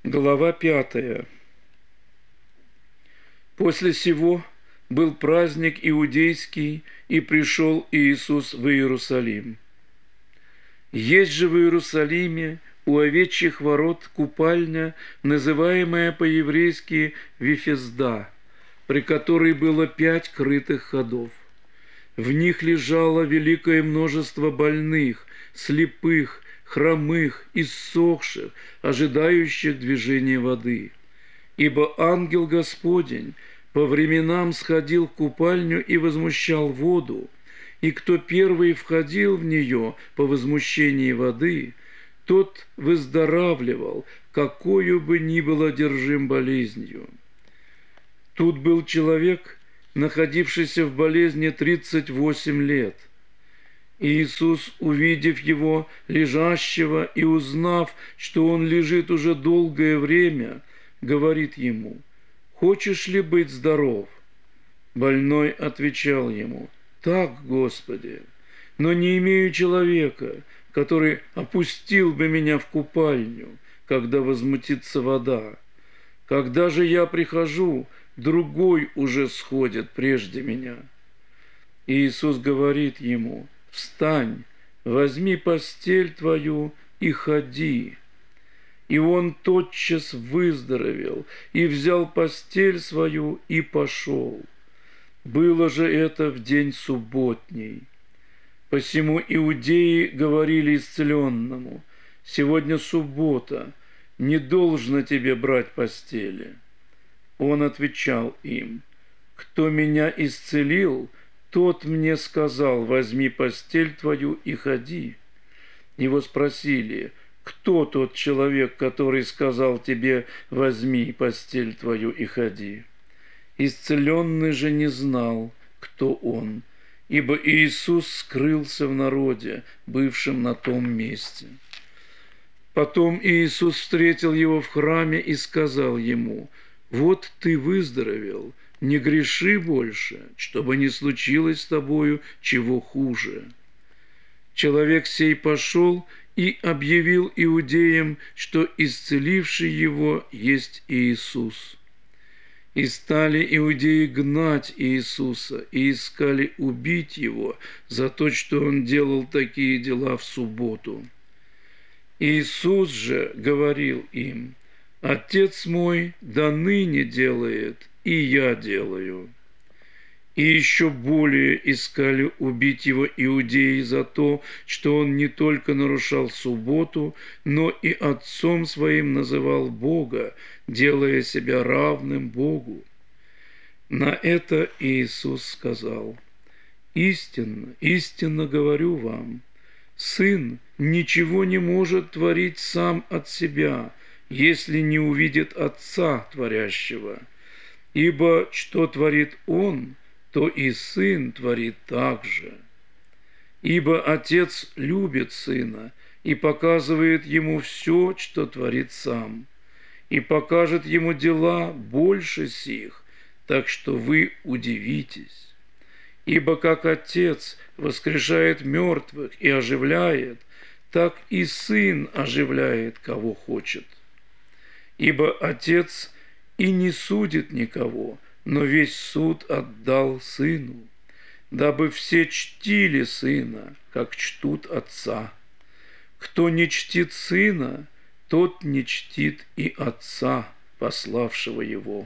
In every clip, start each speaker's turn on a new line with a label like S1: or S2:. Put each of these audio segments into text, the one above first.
S1: Глава 5. После сего был праздник иудейский, и пришел Иисус в Иерусалим. Есть же в Иерусалиме у овечьих ворот купальня, называемая по-еврейски Вифезда, при которой было 5 крытых ходов. В них лежало великое множество больных, слепых, хромых, иссохших, ожидающих движения воды. Ибо ангел Господень по временам сходил в купальню и возмущал воду, и кто первый входил в нее по возмущении воды, тот выздоравливал, какою бы ни был одержим болезнью. Тут был человек, находившийся в болезни 38 лет. Иисус, увидев его лежащего и узнав, что он лежит уже долгое время, говорит ему: «Хочешь ли быть здоров?» Больной отвечал ему: «Так, Господи, но не имею человека, который опустил бы меня в купальню, когда возмутится вода. Когда же я прихожу, другой уже сходит прежде меня». Иисус говорит ему: «Встань, возьми постель твою и ходи». И он тотчас выздоровел, и взял постель свою, и пошел. Было же это в день субботний. Посему иудеи говорили исцеленному: «Сегодня суббота, не должно тебе брать постели». Он отвечал им: «Кто меня исцелил, тот мне сказал: возьми постель твою и ходи». Его спросили: «Кто тот человек, который сказал тебе: возьми постель твою и ходи?» Исцеленный же не знал, кто он, ибо Иисус скрылся в народе, бывшем на том месте. Потом Иисус встретил его в храме и сказал ему: «Вот ты выздоровел, не греши больше, чтобы не случилось с тобою чего хуже». Человек сей пошел и объявил иудеям, что исцеливший его есть Иисус. И стали иудеи гнать Иисуса и искали убить его за то, что он делал такие дела в субботу. Иисус же говорил им: «Отец мой до ныне делает, и я делаю». И еще более искали убить его иудеи за то, что он не только нарушал субботу, но и отцом своим называл Бога, делая себя равным Богу. На это Иисус сказал: «Истинно, истинно говорю вам, Сын ничего не может творить сам от себя, если не увидит Отца творящего. Ибо что творит Он, то и Сын творит так же. Ибо Отец любит Сына и показывает Ему все, что творит Сам, и покажет Ему дела больше сих, так что вы удивитесь. Ибо как Отец воскрешает мертвых и оживляет, так и Сын оживляет, кого хочет. Ибо Отец и не судит никого, но весь суд отдал Сыну, дабы все чтили Сына, как чтут Отца. Кто не чтит Сына, тот не чтит и Отца, пославшего Его.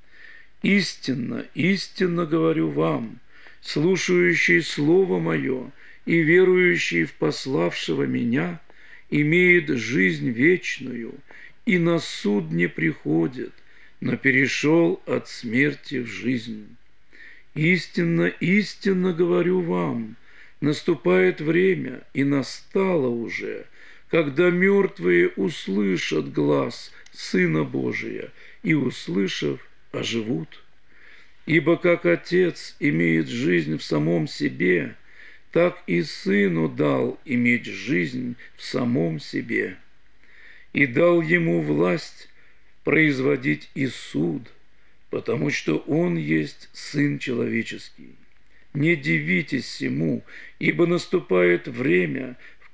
S1: Истинно, истинно говорю вам, слушающий Слово Мое и верующий в пославшего Меня имеет жизнь вечную, и на суд не приходит, но перешел от смерти в жизнь. Истинно, истинно говорю вам, наступает время, и настало уже, когда мертвые услышат глас Сына Божия, и, услышав, оживут. Ибо как Отец имеет жизнь в самом себе, так и Сыну дал иметь жизнь в самом себе, и дал Ему власть производить и суд, потому что Он есть Сын Человеческий. Не дивитесь сему, ибо наступает время, в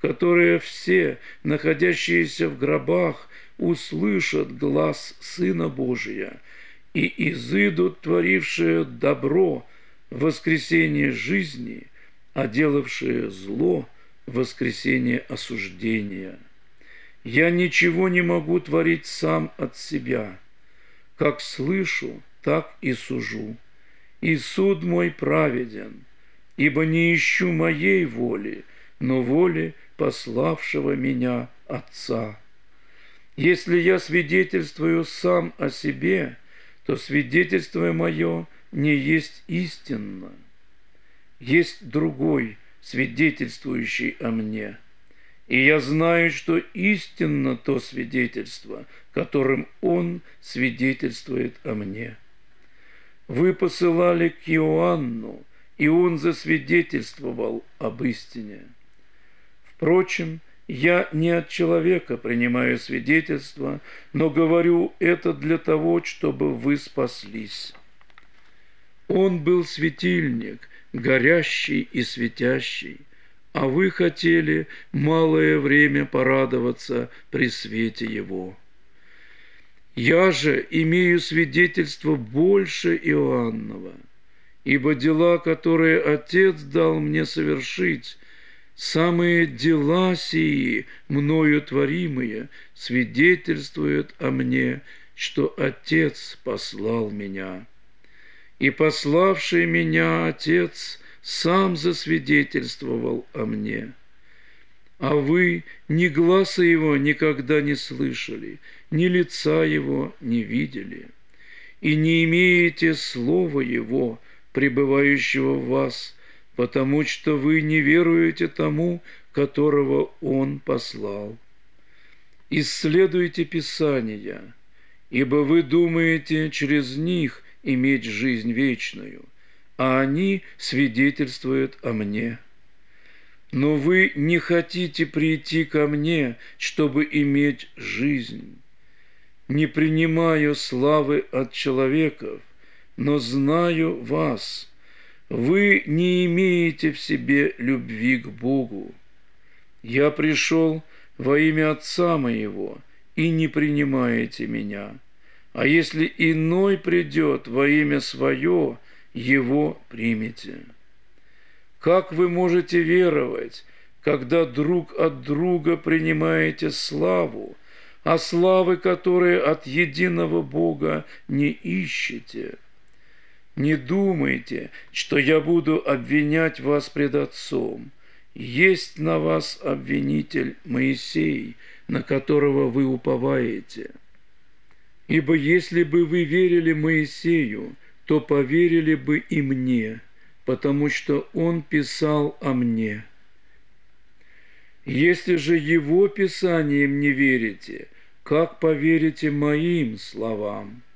S1: которые все, находящиеся в гробах, услышат глас Сына Божия, и изыдут творившие добро в воскресение жизни, а делавшие зло в воскресение осуждения. Я ничего не могу творить сам от себя. Как слышу, так и сужу. И суд мой праведен, ибо не ищу моей воли, но воли пославшего меня Отца. Если я свидетельствую сам о себе, то свидетельство мое не есть истинно. Есть другой, свидетельствующий о мне. И я знаю, что истинно то свидетельство, которым Он свидетельствует о мне. Вы посылали к Иоанну, и он засвидетельствовал об истине. Впрочем, я не от человека принимаю свидетельство, но говорю это для того, чтобы вы спаслись. Он был светильник, горящий и светящий, а вы хотели малое время порадоваться при свете его. Я же имею свидетельство больше Иоаннова, ибо дела, которые Отец дал мне совершить, самые дела сии, мною творимые, свидетельствуют о мне, что Отец послал меня. И пославший меня Отец сам засвидетельствовал о мне. А вы ни гласа Его никогда не слышали, ни лица Его не видели, и не имеете Слова Его, пребывающего в вас, потому что вы не веруете тому, которого Он послал. Исследуйте Писания, ибо вы думаете через них иметь жизнь вечную, а они свидетельствуют о мне. Но вы не хотите прийти ко мне, чтобы иметь жизнь. Не принимаю славы от человеков, но знаю вас. Вы не имеете в себе любви к Богу. Я пришел во имя Отца моего, и не принимаете меня. А если иной придет во имя свое, его примете. Как вы можете веровать, когда друг от друга принимаете славу, а славы, которые от единого Бога, не ищете? Не думайте, что я буду обвинять вас пред Отцом. Есть на вас обвинитель Моисей, на которого вы уповаете. Ибо если бы вы верили Моисею, то поверили бы и мне, потому что он писал о мне. Если же его писаниям не верите, как поверите моим словам?